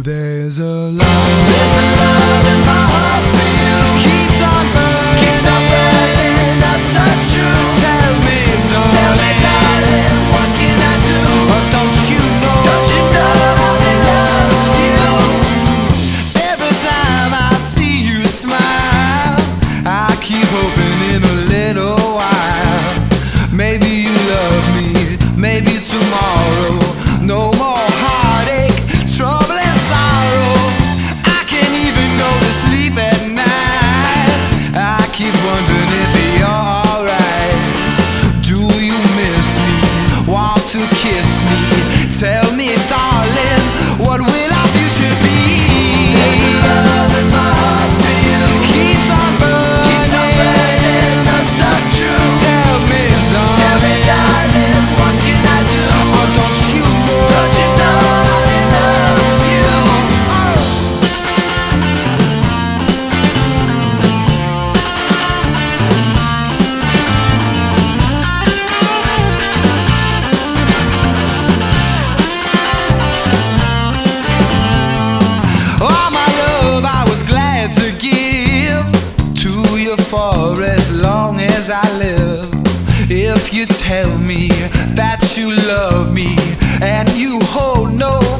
there's a love in my heart for you. Keeps on burning, that's so true. Tell me, darling, what can I do? Or don't you know I love you? Every time I see you smile, I keep hoping in a little while. Maybe you love me, maybe tomorrow. No more heartache, trouble and sorrow. I can't even go to sleep at night. I keep wondering if you're alright. Do you miss me? Want to kiss me? Tell me, darling, what will our future be? There's a love in my heart for you. Keeps on burning, that's so true. Tell me, darling, what can I do? Oh, don't you know I love you? Oh, my love, I was glad to give to you for as long as I live. If you tell me that you love me and you hold no